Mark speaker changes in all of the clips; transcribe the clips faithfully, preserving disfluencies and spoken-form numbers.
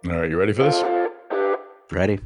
Speaker 1: All right, you ready for this?
Speaker 2: Ready.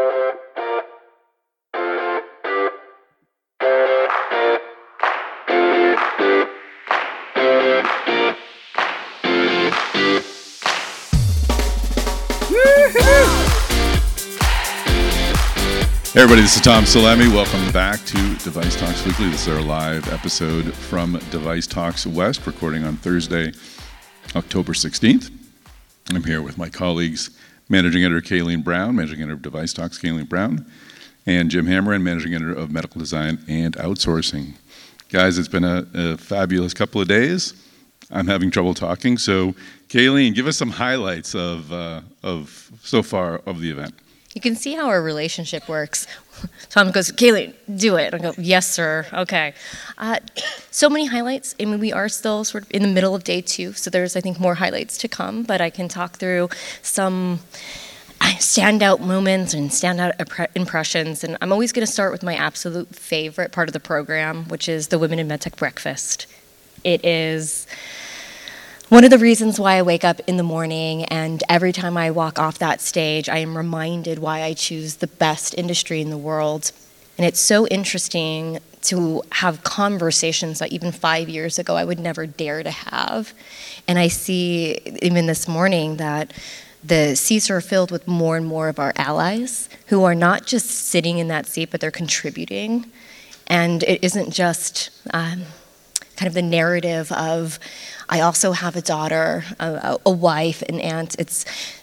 Speaker 1: Hey everybody, this is Tom Salemi. Welcome back to Device Talks Weekly. This is our live episode from Device Talks West, recording on Thursday, October sixteenth. I'm here with my colleagues, Managing Editor Kayleen Brown, Managing Editor of Device Talks Kayleen Brown, and Jim Hammerin, Managing Editor of Medical Design and Outsourcing. Guys, it's been a, a fabulous couple of days. I'm having trouble talking, so Kayleen, give us some highlights of uh, of so far of the event.
Speaker 3: You can see how our relationship works. Tom goes, Kaylee, do it. I go, yes, sir. Okay. Uh, so many highlights. I mean, we are still sort of in the middle of day two, so there's, I think, more highlights to come, but I can talk through some standout moments and standout impre- impressions, and I'm always going to start with my absolute favorite part of the program, which is the Women in MedTech Breakfast. It is one of the reasons why I wake up in the morning, and every time I walk off that stage, I am reminded why I choose the best industry in the world. And it's so interesting to have conversations that even five years ago I would never dare to have. And I see, even this morning, that the seats are filled with more and more of our allies who are not just sitting in that seat, but they're contributing. And it isn't just um, kind of the narrative of, I also have a daughter, a, a wife, an aunt. It's,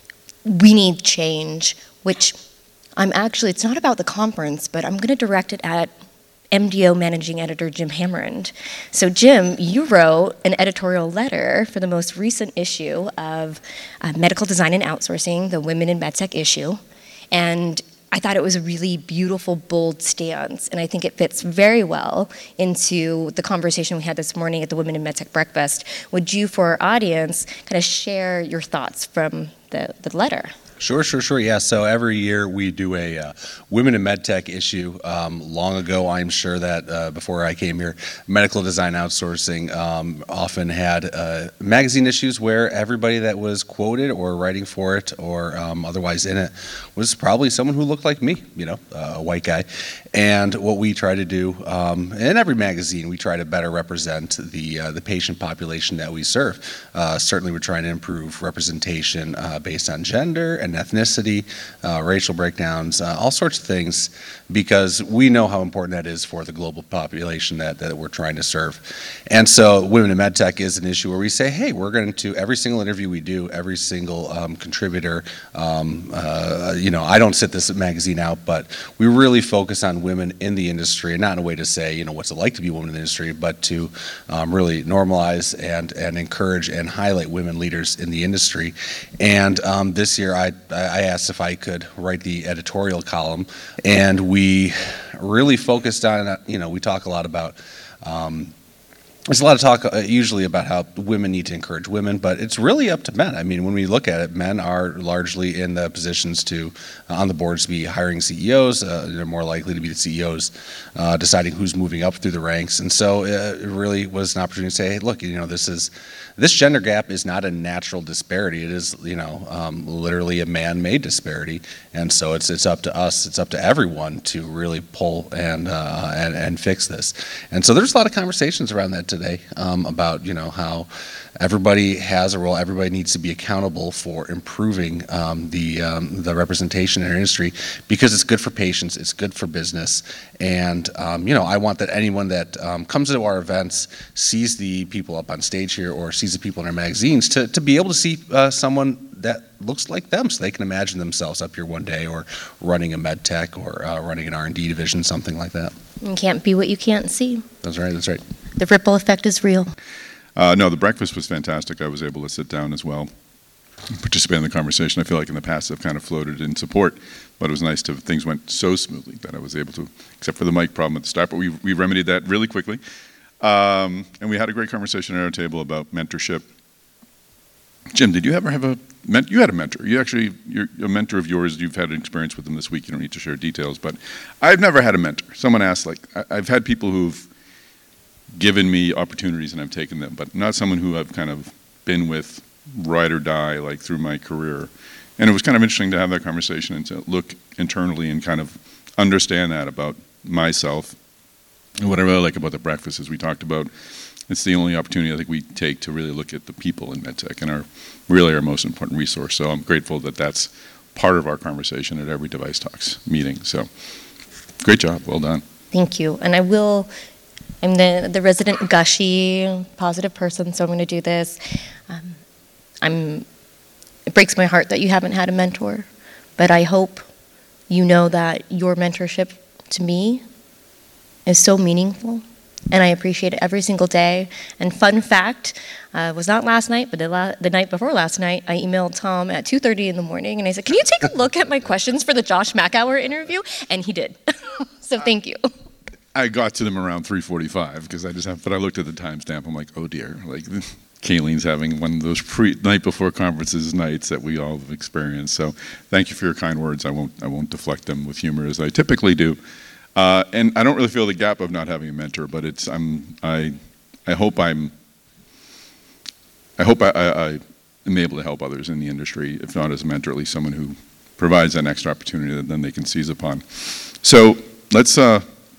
Speaker 3: we need change, which I'm actually, it's not about the conference, but I'm going to direct it at M D O Managing Editor Jim Hammerin. So Jim, you wrote an editorial letter for the most recent issue of uh, Medical Design and Outsourcing, the Women in MedTech issue, and I thought it was a really beautiful, bold stance, and I think it fits very well into the conversation we had this morning at the Women in MedTech Breakfast. Would you, for our audience, kind of share your thoughts from the, the letter?
Speaker 2: Sure, sure, sure. Yeah. So every year we do a uh, Women in MedTech issue. Um, long ago, I'm sure that uh, before I came here, Medical Design Outsourcing um, often had uh, magazine issues where everybody that was quoted or writing for it or um, otherwise in it was probably someone who looked like me, you know, uh, a white guy. And what we try to do um, in every magazine, we try to better represent the uh, the patient population that we serve. Uh, certainly, we're trying to improve representation uh, based on gender and ethnicity, uh, racial breakdowns, uh, all sorts of things, because we know how important that is for the global population that, that we're trying to serve. And so Women in MedTech is an issue where we say, hey, we're going to, every single interview we do, every single um, contributor, um, uh, you know, I don't sit this magazine out, but we really focus on women in the industry, and not in a way to say, you know, what's it like to be a woman in the industry, but to um, really normalize and, and encourage and highlight women leaders in the industry. And um, this year I I asked if I could write the editorial column, and we really focused on, you know, we talk a lot about, um, there's a lot of talk uh, usually about how women need to encourage women, but it's really up to men. I mean, when we look at it, men are largely in the positions to, uh, on the boards, to be hiring C E Os. Uh, they're more likely to be the C E Os uh, deciding who's moving up through the ranks. And so uh, it really was an opportunity to say, hey, look, you know, this is, this gender gap is not a natural disparity. It is, you know, um, literally a man-made disparity. And so it's it's up to us, it's up to everyone to really pull and uh, and, and fix this. And so there's a lot of conversations around that today um, about, you know, how everybody has a role, everybody needs to be accountable for improving um, the um, the representation in our industry, because it's good for patients, it's good for business, and um, you know, I want that anyone that um, comes to our events, sees the people up on stage here or sees the people in our magazines, to, to be able to see uh, someone that looks like them, so they can imagine themselves up here one day, or running a med tech, or uh, running an R and D division, something like that.
Speaker 3: You can't be what you can't see.
Speaker 2: That's right, that's right.
Speaker 3: The ripple effect is real.
Speaker 1: Uh, no, the breakfast was fantastic. I was able to sit down as well, participate in the conversation. I feel like in the past I've kind of floated in support, but it was nice to, things went so smoothly that I was able to, except for the mic problem at the start, but we, we remedied that really quickly. Um, and we had a great conversation at our table about mentorship. Jim, did you ever have a, men- you had a mentor. You actually, you're a mentor of yours, you've had an experience with them this week, you don't need to share details, but I've never had a mentor. Someone asked, like, I- I've had people who've given me opportunities and I've taken them, but not someone who I've kind of been with ride or die, like through my career. And it was kind of interesting to have that conversation and to look internally and kind of understand that about myself. And what I really like about the breakfast is we talked about it's the only opportunity I think we take to really look at the people in medtech and our really our most important resource. So I'm grateful that that's part of our conversation at every Device Talks meeting. So great job, well done.
Speaker 3: Thank you. And I will, I'm the, the resident gushy, positive person, so I'm going to do this. Um, I'm, it breaks my heart that you haven't had a mentor, but I hope you know that your mentorship to me is so meaningful, and I appreciate it every single day. And fun fact, uh, was not last night, but the, la- the night before last night, I emailed Tom at two thirty in the morning, and I said, can you take a look at my questions for the Josh McHour interview? And he did. So thank you.
Speaker 1: I got to them around three forty-five because I just have, but I looked at the timestamp. I'm like, oh dear, like Kayleen's having one of those pre night before conferences nights that we all have experienced. So thank you for your kind words. I won't I won't deflect them with humor as I typically do. Uh, and I don't really feel the gap of not having a mentor, but it's I'm I I hope I'm I hope I, I, I am able to help others in the industry, if not as a mentor, at least someone who provides that extra opportunity that then they can seize upon. So let's uh,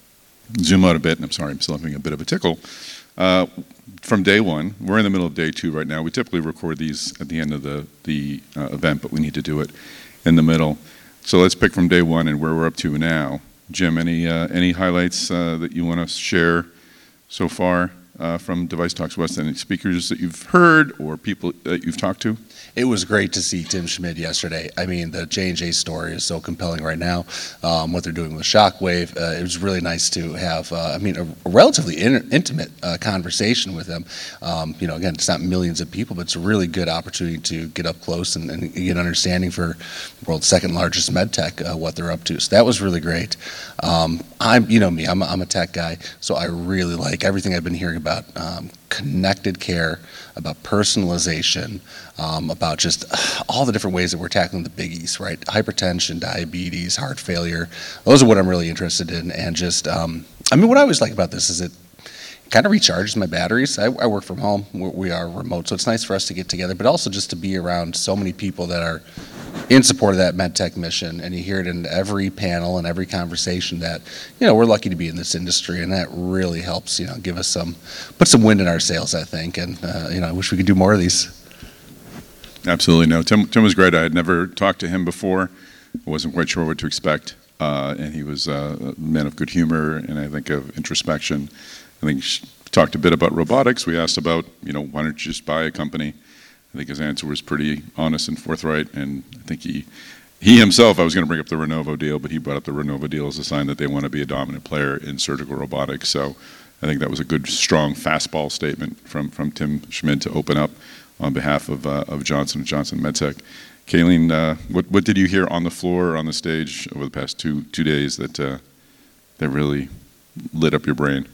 Speaker 1: zoom out a bit, and I'm sorry, I'm still having a bit of a tickle. Uh, from day one, we're in the middle of day two right now. We typically record these at the end of the, the uh, event, but we need to do it in the middle. So let's pick from day one and where we're up to now. Jim, any uh, any highlights uh, that you want to share so far uh, from Device Talks West? Any speakers that you've heard or people that you've talked to?
Speaker 2: It was great to see Tim Schmid yesterday. I mean, the J and J story is so compelling right now. Um, what they're doing with Shockwave, uh, it was really nice to have, uh, I mean, a, a relatively in, intimate uh, conversation with him. Um, you know, again, it's not millions of people, but it's a really good opportunity to get up close and, and get understanding for the world's second largest med tech, uh, what they're up to. So that was really great. Um, I'm, you know me, I'm a, I'm a tech guy, so I really like everything I've been hearing about um, connected care, about personalization, um, about just uh, all the different ways that we're tackling the biggies, right? Hypertension, diabetes, heart failure. Those are what I'm really interested in. And just, um, I mean, what I always like about this is it kind of recharges my batteries. I, I work from home. We, we are remote, so it's nice for us to get together, but also just to be around so many people that are in support of that MedTech mission. And you hear it in every panel and every conversation that, you know, we're lucky to be in this industry, and that really helps, you know, give us some, put some wind in our sails, I think. And, uh, you know, I wish we could do more of these.
Speaker 1: Absolutely. No, Tim, Tim was great. I had never talked to him before. I wasn't quite sure what to expect. Uh, and he was uh, a man of good humor and I think of introspection. I think he talked a bit about robotics. We asked about, you know, why don't you just buy a company? I think his answer was pretty honest and forthright. And I think he, he himself, I was going to bring up the Renovo deal, but he brought up the Renovo deal as a sign that they want to be a dominant player in surgical robotics. So I think that was a good, strong fastball statement from, from Tim Schmid to open up on behalf of, uh, of Johnson and Johnson MedTech. Kayleen, uh, what, what did you hear on the floor or on the stage over the past two, two days that, uh, that really lit up your brain?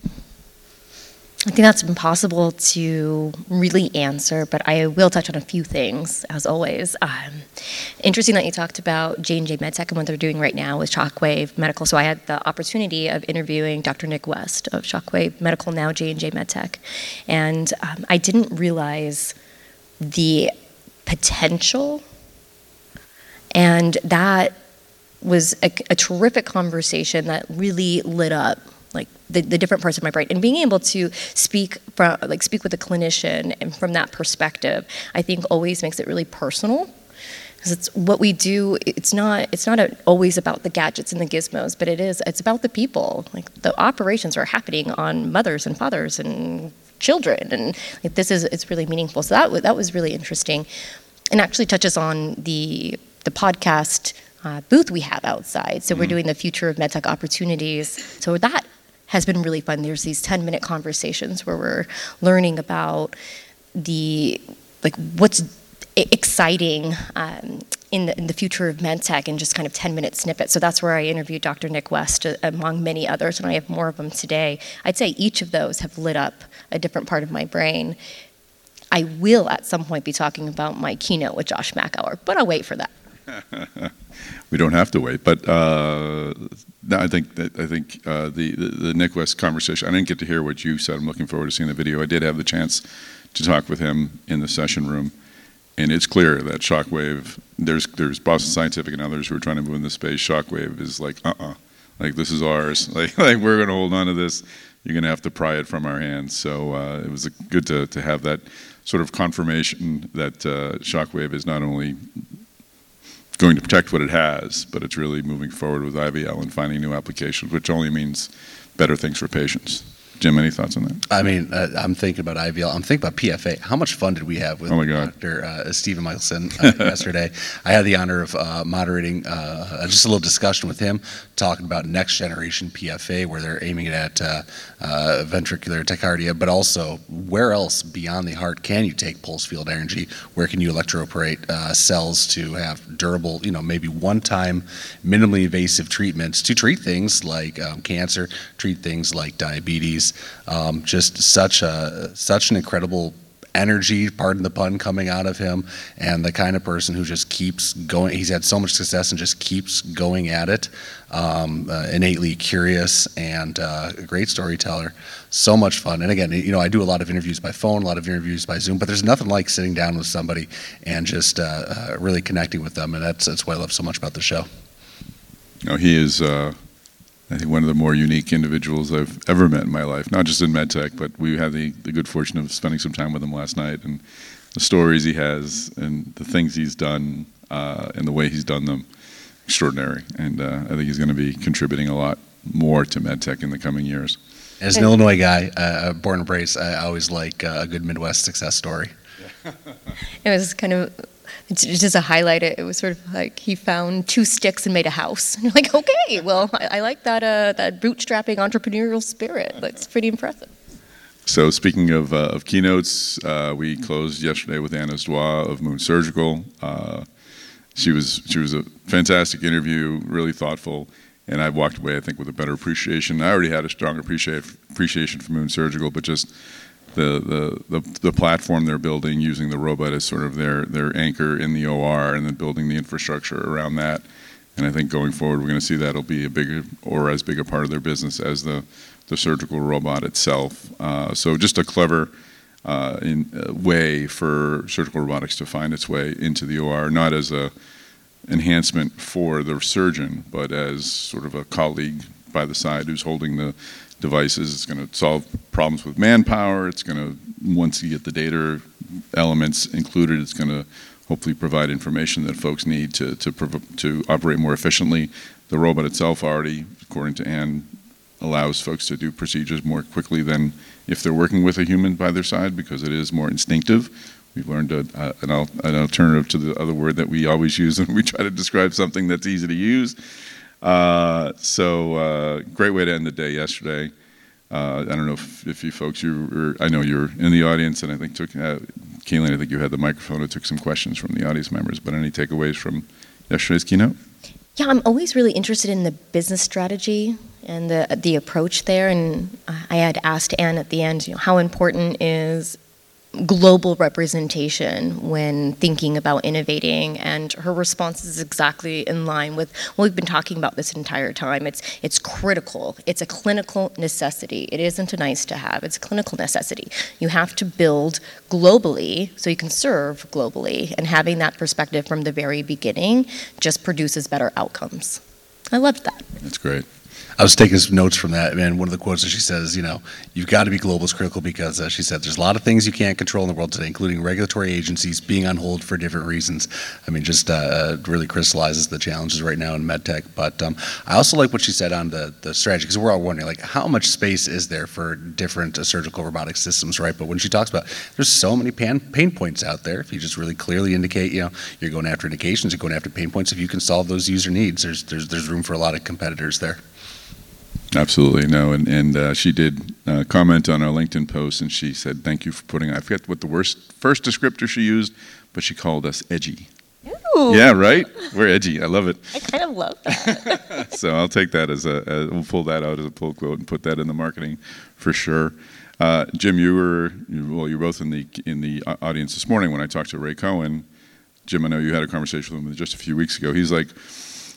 Speaker 3: I think that's impossible to really answer, but I will touch on a few things, as always. Um, interesting that you talked about J and J MedTech and what they're doing right now with Shockwave Medical. So I had the opportunity of interviewing Doctor Nick West of Shockwave Medical, now J and J MedTech. And um, I didn't realize the potential, and that was a, a terrific conversation that really lit up like the, the different parts of my brain, and being able to speak from like speak with a clinician and from that perspective, I think always makes it really personal, because it's what we do. It's not it's not a, always about the gadgets and the gizmos, but it is it's about the people. Like the operations are happening on mothers and fathers and children, and like, this is it's really meaningful. So that w- that was really interesting, and actually touches on the the podcast uh, booth we have outside. So mm-hmm. We're doing the Future of MedTech Opportunities. So that has been really fun. There's these ten minute conversations where we're learning about the, like what's exciting um, in, the, in the future of MedTech in just kind of ten minute snippets. So that's where I interviewed Doctor Nick West, uh, among many others, and I have more of them today. I'd say each of those have lit up a different part of my brain. I will at some point be talking about my keynote with Josh McHour, but I'll wait for that.
Speaker 1: We don't have to wait, but uh, no, I think that I think uh, the, the the Nick West conversation. I didn't get to hear what you said. I'm looking forward to seeing the video. I did have the chance to talk with him in the session room, and it's clear that Shockwave there's there's Boston Scientific and others who are trying to move in this space. Shockwave is like, uh-uh, like this is ours. Like, like we're going to hold on to this. You're going to have to pry it from our hands. So uh, it was a, good to, to have that sort of confirmation that uh, Shockwave is not only going to protect what it has, but it's really moving forward with I V L and finding new applications, which only means better things for patients. Jim, any thoughts on that?
Speaker 2: I mean, uh, I'm thinking about I V L. I'm thinking about P F A. How much fun did we have with
Speaker 1: Oh my God.
Speaker 2: Doctor Uh, Stephen Michelson uh, yesterday? I had the honor of uh, moderating uh, just a little discussion with him, talking about next generation P F A, where they're aiming it at uh, uh, ventricular tachycardia, but also where else beyond the heart can you take pulse field energy? Where can you electroporate uh, cells to have durable, you know, maybe one-time, minimally invasive treatments to treat things like um, cancer, treat things like diabetes. Um, just such a such an incredible energy, pardon the pun, coming out of him, and the kind of person who just keeps going. He's had so much success and just keeps going at it. Um, uh, innately curious and uh, a great storyteller. So much fun. And again, you know, I do a lot of interviews by phone, a lot of interviews by Zoom, but there's nothing like sitting down with somebody and just uh, uh, really connecting with them. And that's that's what I love so much about the show.
Speaker 1: No, he is, uh, I think, one of the more unique individuals I've ever met in my life, not just in medtech, but we had the, the good fortune of spending some time with him last night, and the stories he has and the things he's done uh, and the way he's done them, extraordinary. And uh, I think he's going to be contributing a lot more to medtech in the coming years.
Speaker 2: As an Illinois guy, uh, born and raised, I always like uh, a good Midwest success story.
Speaker 3: It was kind of, just to highlight it, it was sort of like he found two sticks and made a house. And you're like, okay, well, I, I like that uh, that bootstrapping entrepreneurial spirit. That's pretty impressive.
Speaker 1: So speaking of, uh, of keynotes, uh, we closed yesterday with Anna Zdwa of Moon Surgical. Uh, she was she was a fantastic interview, really thoughtful, and I walked away, I think, with a better appreciation. I already had a strong appreciate, appreciation for Moon Surgical, but just the, the, the, the platform they're building, using the robot as sort of their, their anchor in the O R, and then building the infrastructure around that. And I think going forward, we're going to see that'll be a bigger or as big a part of their business as the, the surgical robot itself. Uh, so just a clever uh, in, uh, way for surgical robotics to find its way into the O R, not as a enhancement for the surgeon, but as sort of a colleague by the side who's holding the devices. It's going to solve problems with manpower. It's going to, once you get the data elements included, it's going to hopefully provide information that folks need to to to operate more efficiently. The robot itself already, according to Anne, allows folks to do procedures more quickly than if they're working with a human by their side, because it is more instinctive. We've learned a, uh, an, al an alternative to the other word that we always use when we try to describe something that's easy to use. Uh, so uh, great way to end the day yesterday. Uh, I don't know if, if you folks, you were, I know you're in the audience, and I think took, uh, Kayleen, I think you had the microphone and took some questions from the audience members, but any takeaways from yesterday's keynote?
Speaker 3: Yeah, I'm always really interested in the business strategy and the the approach there. And I had asked Anne at the end, you know, how important is global representation when thinking about innovating, and her response is exactly in line with what we've been talking about this entire time. It's it's critical. It's a clinical necessity. It isn't a nice to have. It's a clinical necessity. You have to build globally so you can serve globally, and having that perspective from the very beginning just produces better outcomes. I loved that.
Speaker 1: That's great.
Speaker 2: I was taking some notes from that, and one of the quotes that she says, you know, you've got to be global is critical because, uh, she said, there's a lot of things you can't control in the world today, including regulatory agencies being on hold for different reasons. I mean, just uh, really crystallizes the challenges right now in medtech. But um, I also like what she said on the, the strategy, because we're all wondering, like, how much space is there for different uh, surgical robotic systems, right? But when she talks about, there's so many pan, pain points out there. If you just really clearly indicate, you know, you're going after indications, you're going after pain points, if you can solve those user needs, there's, there's, there's room for a lot of competitors there.
Speaker 1: Absolutely, no, and and uh, she did uh, comment on our LinkedIn post, and she said, "Thank you for putting." I forget what the worst first descriptor she used, but she called us edgy.
Speaker 3: Ooh.
Speaker 1: Yeah, right. We're edgy. I love it.
Speaker 3: I kind of love that.
Speaker 1: So I'll take that as a. As, we'll pull that out as a pull quote and put that in the marketing for sure. Uh, Jim, you were you, well. You're both in the in the audience this morning when I talked to Ray Cohen. Jim, I know you had a conversation with him just a few weeks ago. He's like,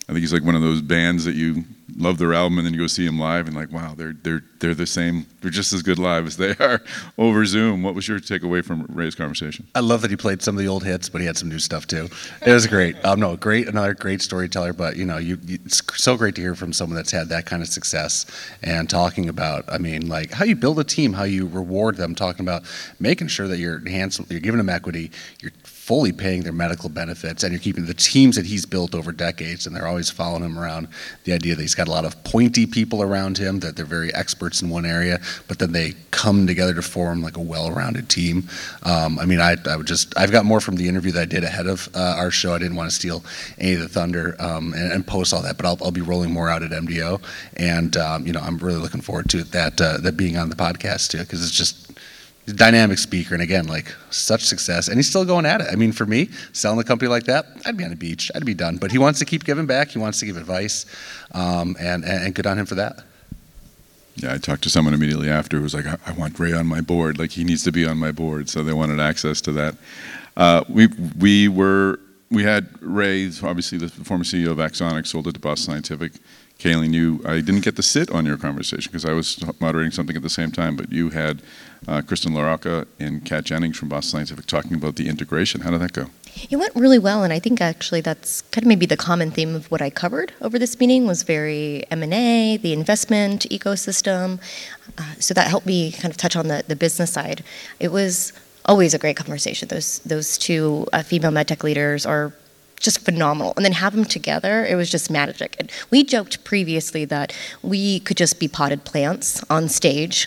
Speaker 1: I think he's like one of those bands that you love their album and then you go see them live and like, wow, they're they're they're the same. They're just as good live as they are over Zoom. What was your takeaway from Ray's conversation?
Speaker 2: I love that he played some of the old hits, but he had some new stuff too. It was great. Um, no, great, another great storyteller. But you know, you, you, it's so great to hear from someone that's had that kind of success and talking about, I mean, like how you build a team, how you reward them, talking about making sure that you're handsome, you're giving them equity, you're fully paying their medical benefits, and you're keeping the teams that he's built over decades, and they're always following him around. The idea that he's got a lot of pointy people around him, that they're very experts in one area, but then they come together to form like a well-rounded team. Um, I mean, I, I would just, I've got more from the interview that I did ahead of uh, our show. I didn't want to steal any of the thunder um, and, and post all that, but I'll, I'll be rolling more out at M D O, and um, you know, I'm really looking forward to that, uh, that being on the podcast too, because it's just, he's a dynamic speaker, and again, like such success, and he's still going at it. I mean, for me, selling a company like that, I'd be on the beach, I'd be done. But he wants to keep giving back. He wants to give advice, um, and, and and good on him for that.
Speaker 1: Yeah, I talked to someone immediately after who was like, I, I want Ray on my board. Like he needs to be on my board. So they wanted access to that. Uh, we we were we had Ray, obviously the former C E O of Axonics, sold it to Boston Scientific. Kayleen, you, I didn't get to sit on your conversation because I was moderating something at the same time, but you had uh, Kristen LaRocca and Kat Jennings from Boston Scientific talking about the integration. How did that go?
Speaker 3: It went really well, and I think actually that's kind of maybe the common theme of what I covered over this meeting was very M and A, the investment ecosystem. Uh, so that helped me kind of touch on the, the business side. It was always a great conversation. Those those two uh, female medtech leaders are just phenomenal. And then have them together, it was just magic. And we joked previously that we could just be potted plants on stage.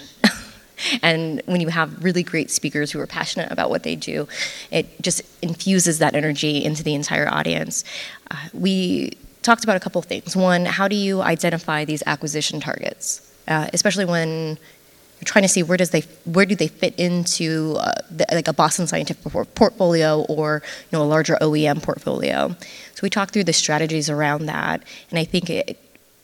Speaker 3: And when you have really great speakers who are passionate about what they do, it just infuses that energy into the entire audience. Uh, we talked about a couple of things. One, how do you identify these acquisition targets, uh, especially when you're trying to see where does they where do they fit into uh, the, like a Boston Scientific portfolio or you know a larger O E M portfolio. So we talked through the strategies around that, and I think it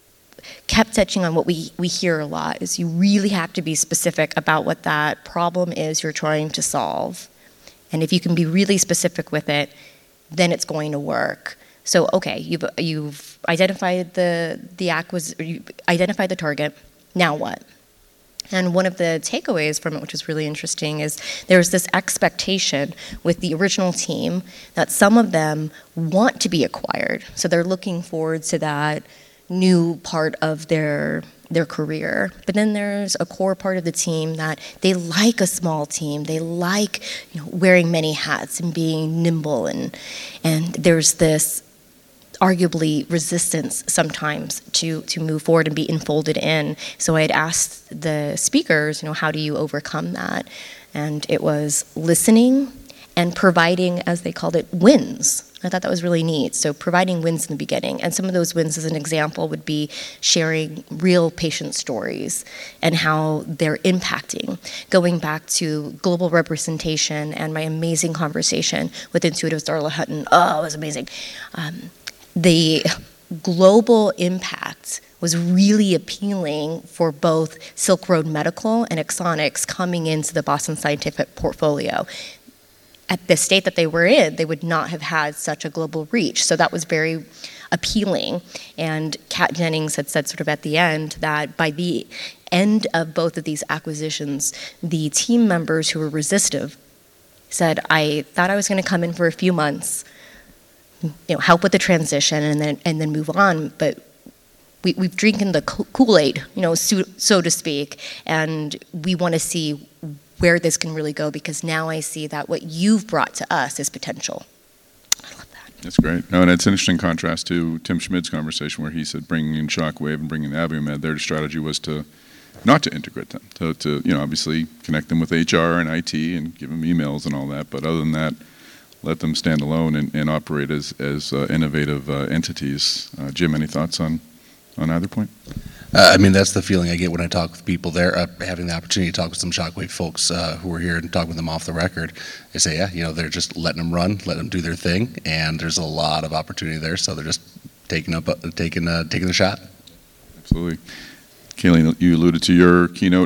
Speaker 3: kept touching on what we, we hear a lot is you really have to be specific about what that problem is you're trying to solve. And if you can be really specific with it, then it's going to work. So okay, you've you've identified the the acquis you identified the target. Now what? And one of the takeaways from it, which is really interesting, is there's this expectation with the original team that some of them want to be acquired. So they're looking forward to that new part of their their career. But then there's a core part of the team that they like a small team. They like, you know, wearing many hats and being nimble, and and there's this arguably resistance sometimes to to move forward and be enfolded in. So I had asked the speakers, you know, how do you overcome that? And it was listening and providing, as they called it, wins. I thought that was really neat. So providing wins in the beginning. And some of those wins, as an example, would be sharing real patient stories and how they're impacting. Going back to global representation and my amazing conversation with Intuitive's Darla Hutton. Oh, it was amazing. Um, the global impact was really appealing for both Silk Road Medical and Axonics coming into the Boston Scientific portfolio. At the state that they were in, they would not have had such a global reach. So that was very appealing. And Kat Jennings had said sort of at the end that by the end of both of these acquisitions, the team members who were resistive said, I thought I was going to come in for a few months, you know, help with the transition and then and then move on, but we, we've drinking the Kool-Aid, you know, so, so to speak, and we want to see where this can really go, because now I see that what you've brought to us is potential. I love that.
Speaker 1: That's great. No, and it's an interesting contrast to Tim Schmid's conversation where he said bringing in Shockwave and bringing in Abiomed, their strategy was to not to integrate them, to, to you know, obviously connect them with H R and I T and give them emails and all that, but other than that, let them stand alone and, and operate as, as uh, innovative uh, entities. Uh, Jim, any thoughts on, on either point?
Speaker 2: Uh, I mean, that's the feeling I get when I talk with people there, uh, having the opportunity to talk with some Shockwave folks uh, who are here and talk with them off the record. They say, yeah, you know, they're just letting them run, letting them do their thing, and there's a lot of opportunity there, so they're just taking up, uh, taking, uh, taking the shot.
Speaker 1: Absolutely. Kayleen, you alluded to your keynote.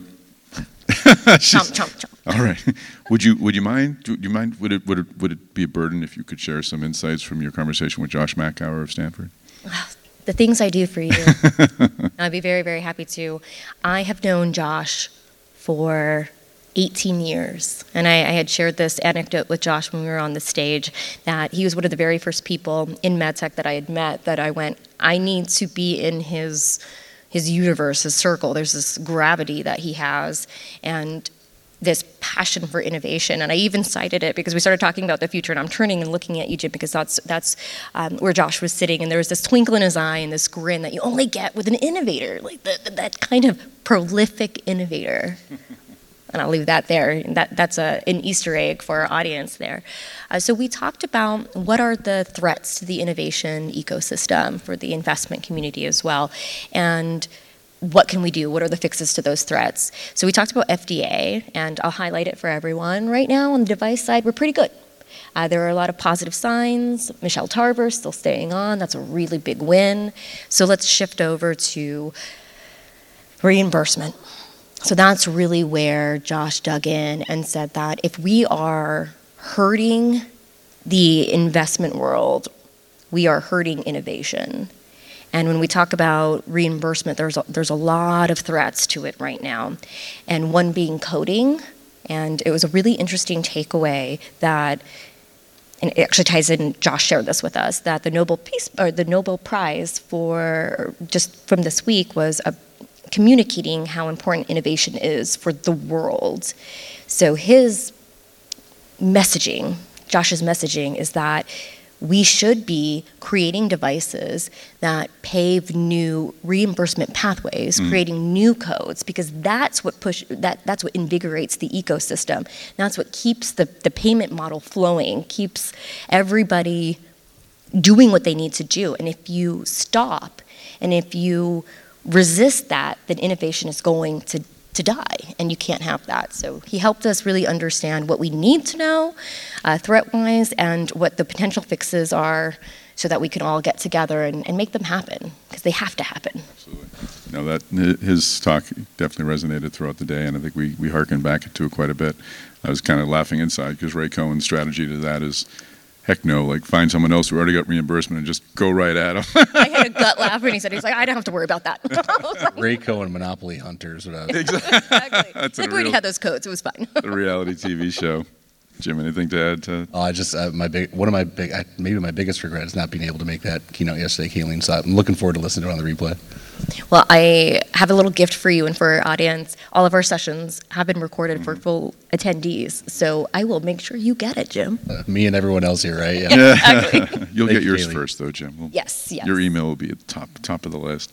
Speaker 3: Chomp, chomp, chomp.
Speaker 1: All right. Would you would you mind? Do you mind? Would it would it would it be a burden if you could share some insights from your conversation with Josh Mackauer of Stanford?
Speaker 3: the things I do for you. I'd be very, very happy to. I have known Josh for eighteen years. And I, I had shared this anecdote with Josh when we were on the stage, that he was one of the very first people in MedTech that I had met that I went, I need to be in his his universe, his circle. There's this gravity that he has and this passion for innovation. And I even cited it because we started talking about the future, and I'm turning and looking at you, Jim, because that's that's um, where Josh was sitting, and there was this twinkle in his eye and this grin that you only get with an innovator, like the, the, that kind of prolific innovator. And I'll leave that there. That, that's a, an Easter egg for our audience there. Uh, so we talked about what are the threats to the innovation ecosystem for the investment community as well, and what can we do? What are the fixes to those threats? So we talked about F D A, and I'll highlight it for everyone. Right now on the device side, we're pretty good. Uh, there are a lot of positive signs. Michelle Tarver still staying on. That's a really big win. So let's shift over to reimbursement. So that's really where Josh dug in and said that if we are hurting the investment world, we are hurting innovation. And when we talk about reimbursement, there's a, there's a lot of threats to it right now. And one being coding. And it was a really interesting takeaway that, and it actually ties in, Josh shared this with us, that the Nobel Peace, or the Nobel Prize for, just from this week, was a communicating how important innovation is for the world. So his messaging, Josh's messaging, is that we should be creating devices that pave new reimbursement pathways, mm. creating new codes, because that's what push that that's what invigorates the ecosystem. That's what keeps the, the payment model flowing, keeps everybody doing what they need to do. And if you stop, and if you resist that, then innovation is going to, to die, and you can't have that. So he helped us really understand what we need to know, uh, threat-wise, and what the potential fixes are, so that we can all get together and, and make them happen, because they have to happen.
Speaker 1: Absolutely. No, that his talk definitely resonated throughout the day, and I think we, we hearkened back to it quite a bit. I was kind of laughing inside, because Ray Cohen's strategy to that is, heck no, like find someone else who already got reimbursement and just go right at them.
Speaker 3: I had a gut laugh when he said, he's like, I don't have to worry about that.
Speaker 2: Ray Cohen, Monopoly Hunters. Whatever.
Speaker 3: Exactly.
Speaker 1: That's
Speaker 3: like we already had those codes, it was fine.
Speaker 1: The reality T V show. Jim, anything to add to?
Speaker 2: Oh, I just uh, my big one of my big I, maybe my biggest regret is not being able to make that keynote yesterday, Kayleen. So I'm looking forward to listening to it on the replay.
Speaker 3: Well, I have a little gift for you and for our audience. All of our sessions have been recorded mm-hmm. for full attendees, so I will make sure you get it, Jim.
Speaker 2: Uh, me and everyone else here, right? Yeah.
Speaker 3: Yeah, exactly.
Speaker 1: You'll
Speaker 2: Thank
Speaker 1: get
Speaker 2: you,
Speaker 1: yours
Speaker 2: Kaylee.
Speaker 1: first, though, Jim. We'll,
Speaker 3: yes, yes.
Speaker 1: Your email will be at the top top of the list.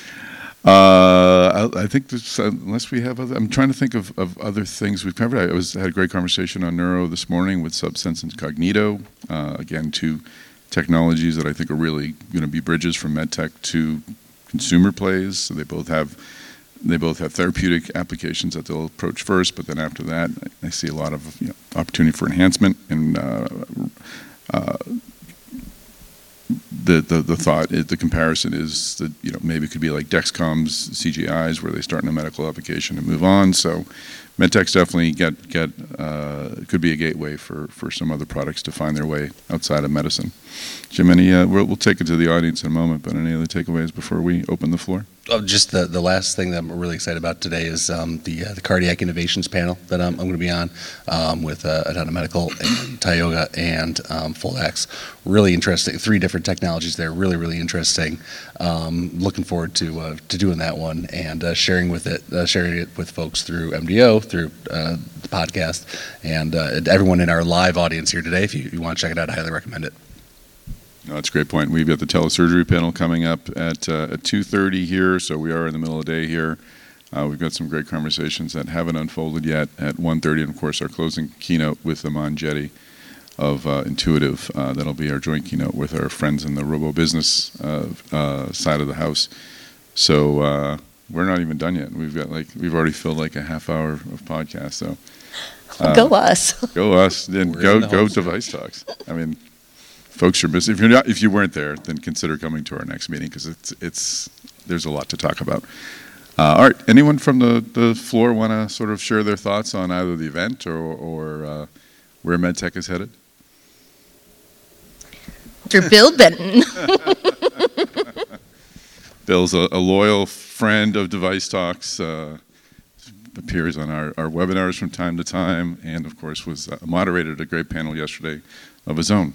Speaker 1: Uh, I, I think this, uh, unless we have other, I'm trying to think of, of other things we've covered. I was had a great conversation on neuro this morning with Subsense and Cognito. Uh, again, two technologies that I think are really going to be bridges from medtech to consumer plays. So they both have they both have therapeutic applications that they'll approach first, but then after that, I, I see a lot of you know, opportunity for enhancement and. Uh, uh, The, the the thought, the comparison is that you know maybe it could be like Dexcom's C G Is where they start in a medical application and move on. So, medtech's definitely get get uh, could be a gateway for, for some other products to find their way outside of medicine. Jim, any uh, we'll, we'll take it to the audience in a moment, but any other takeaways before we open the floor?
Speaker 2: Oh, just the, the last thing that I'm really excited about today is um, the uh, the cardiac innovations panel that I'm, I'm going to be on um, with uh, Adana Medical and Tioga and um, Foldax. Really interesting, three different technologies there. Really, really interesting. Um, looking forward to uh, to doing that one and uh, sharing with it, uh, sharing it with folks through M D O, through uh, the podcast, and uh, everyone in our live audience here today. If you, you want to check it out, I highly recommend it.
Speaker 1: No, that's a great point. We've got the telesurgery panel coming up at uh, at two thirty here, so we are in the middle of the day here. Uh, we've got some great conversations that haven't unfolded yet at one thirty, and of course our closing keynote with Aman Jetty of uh, Intuitive. Uh, that'll be our joint keynote with our friends in the robo business uh, uh, side of the house. So uh, we're not even done yet. We've got like we've already filled like a half hour of podcast. So uh,
Speaker 3: go us,
Speaker 1: go us, and
Speaker 2: We're
Speaker 1: go
Speaker 2: the
Speaker 1: go
Speaker 2: host.
Speaker 1: Device Talks. I mean. Folks are missing. If you're not, if you weren't there, then consider coming to our next meeting because it's it's there's a lot to talk about. Uh, all right, anyone from the, the floor want to sort of share their thoughts on either the event or or uh, where MedTech is headed?
Speaker 3: Mister Bill Benton.
Speaker 1: Bill's a, a loyal friend of Device Talks, uh, appears on our, our webinars from time to time, and of course was uh, moderated a great panel yesterday of his own.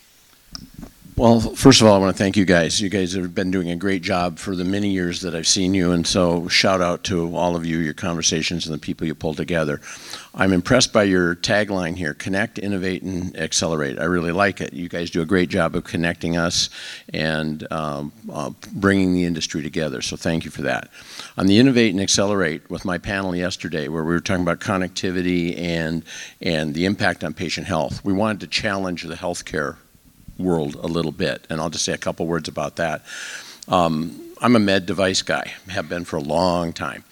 Speaker 4: Well, first of all, I want to thank you guys. You guys have been doing a great job for the many years that I've seen you, and so shout out to all of you, your conversations, and the people you pull together. I'm impressed by your tagline here, connect, innovate, and accelerate. I really like it. You guys do a great job of connecting us and um, uh, bringing the industry together, so thank you for that. On the innovate and accelerate, with my panel yesterday, where we were talking about connectivity and, and the impact on patient health, we wanted to challenge the healthcare world a little bit, and I'll just say a couple words about that. Um, I'm a med device guy, have been for a long time.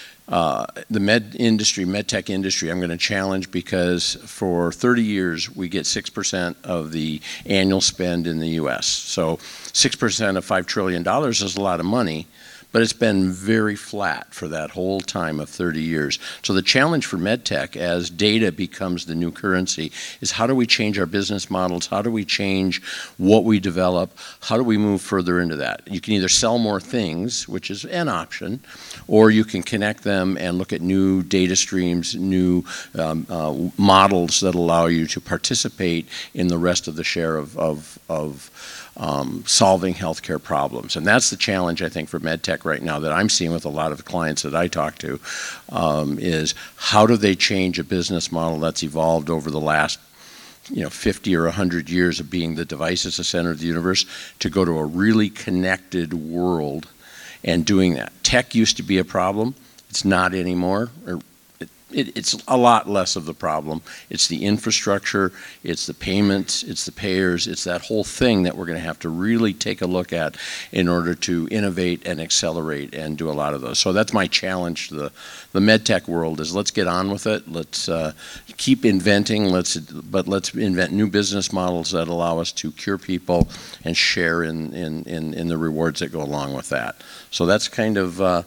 Speaker 4: Uh, the med industry, med tech industry, I'm going to challenge because for thirty years we get six percent of the annual spend in the U S. So six percent of five trillion dollars is a lot of money, but it's been very flat for that whole time of thirty years. So the challenge for MedTech, as data becomes the new currency, is how do we change our business models? How do we change what we develop? How do we move further into that? You can either sell more things, which is an option, or you can connect them and look at new data streams, new um, uh, models that allow you to participate in the rest of the share of, of, of Um, solving healthcare problems. And that's the challenge, I think, for MedTech right now that I'm seeing with a lot of the clients that I talk to, um, is how do they change a business model that's evolved over the last you know, fifty or one hundred years of being the device as the center of the universe to go to a really connected world and doing that. Tech used to be a problem. It's not anymore. Or It, it's a lot less of the problem. It's the infrastructure, it's the payments, it's the payers, it's that whole thing that we're going to have to really take a look at in order to innovate and accelerate and do a lot of those. So that's my challenge to the, the medtech world is let's get on with it. Let's uh, keep inventing, let's, but let's invent new business models that allow us to cure people and share in, in, in, in the rewards that go along with that. So that's kind of uh,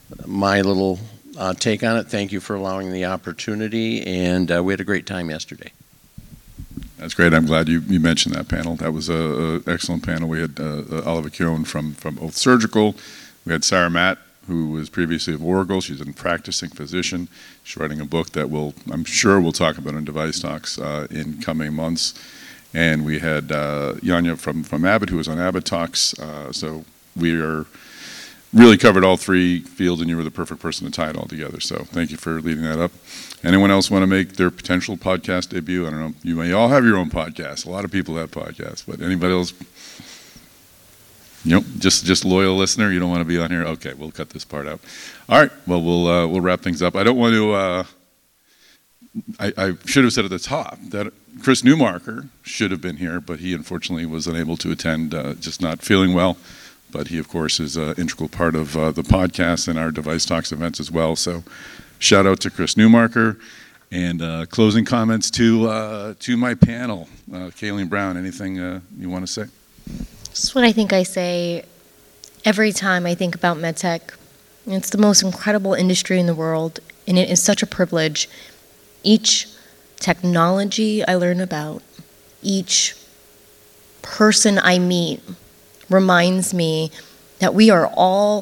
Speaker 4: my little Uh, take on it. Thank you for allowing the opportunity, and uh, we had a great time yesterday.
Speaker 1: That's great. I'm glad you, you mentioned that panel. That was an excellent panel. We had uh, Oliver Keown from, from Oath Surgical. We had Sarah Matt, who was previously of Oracle. She's a practicing physician. She's writing a book that we'll, I'm sure we'll talk about on Device Talks uh, in coming months. And we had uh, Yanya from, from Abbott, who was on Abbott Talks. Uh, so we are really covered all three fields, and you were the perfect person to tie it all together. So thank you for leading that up. Anyone else want to make their potential podcast debut? I don't know. You may all have your own podcast. A lot of people have podcasts, but anybody else? You know, just just loyal listener. You don't want to be on here. Okay, we'll cut this part out. All right. Well, we'll uh, we'll wrap things up. I don't want to. Uh, I, I should have said at the top that Chris Newmarker should have been here, but he unfortunately was unable to attend, uh, just not feeling well. But he, of course, is an integral part of uh, the podcast and our Device Talks events as well. So shout out to Chris Newmarker. And uh, closing comments to uh, to my panel. Uh, Kayleen Brown, anything uh, you want to say?
Speaker 3: This is what I think I say every time I think about MedTech. It's the most incredible industry in the world, and it is such a privilege. Each technology I learn about, each person I meet, reminds me that we are all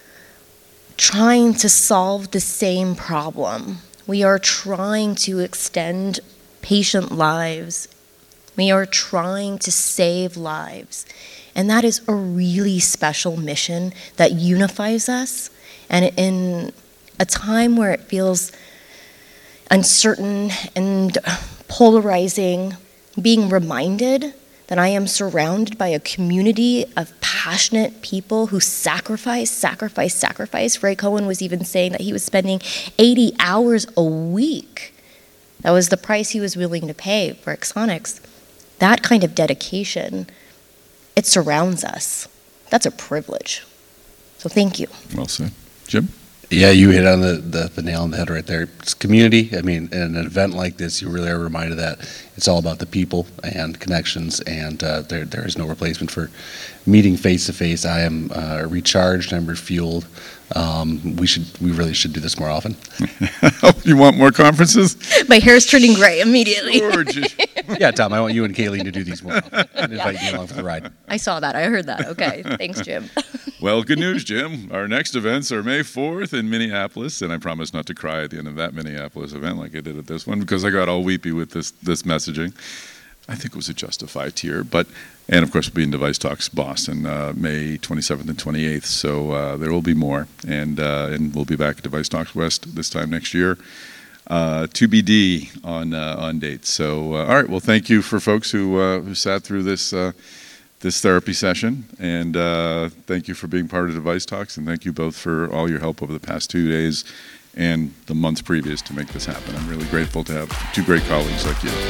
Speaker 3: trying to solve the same problem. We are trying to extend patient lives. We are trying to save lives. And that is a really special mission that unifies us. And in a time where it feels uncertain and polarizing, being reminded that I am surrounded by a community of passionate people who sacrifice, sacrifice, sacrifice. Ray Cohen was even saying that he was spending eighty hours a week. That was the price he was willing to pay for Axonics. That kind of dedication, it surrounds us. That's a privilege. So thank you.
Speaker 1: Well said. Jim?
Speaker 2: Yeah, you hit on the, the, the nail on the head right there. It's community. I mean, in an event like this, you really are reminded that it's all about the people and connections, and uh, there there is no replacement for meeting face to face. I am uh, recharged. I'm refueled. Um, we should we really should do this more often.
Speaker 1: You want more conferences?
Speaker 3: My hair's turning gray immediately.
Speaker 1: Sure, just
Speaker 2: Yeah, Tom, I want you and Kayleen to do these more often and invite you along for the ride.
Speaker 3: I saw that. I heard that. Okay. Thanks, Jim.
Speaker 1: Well, good news, Jim. Our next events are May fourth in Minneapolis, and I promise not to cry at the end of that Minneapolis event like I did at this one because I got all weepy with this this messaging. I think it was a justified tear, but and of course we'll be in Device Talks Boston, uh, May twenty-seventh and twenty-eighth. So uh, there will be more, and uh, and we'll be back at Device Talks West this time next year. Uh, to B D on uh, on dates. So uh, all right, well, thank you for folks who uh, who sat through this uh, this therapy session, and uh, thank you for being part of Device Talks, and thank you both for all your help over the past two days and the months previous to make this happen. I'm really grateful to have two great colleagues like you.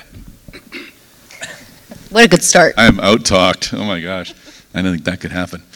Speaker 3: What a good start.
Speaker 1: I am out talked. Oh my gosh, I didn't think that could happen.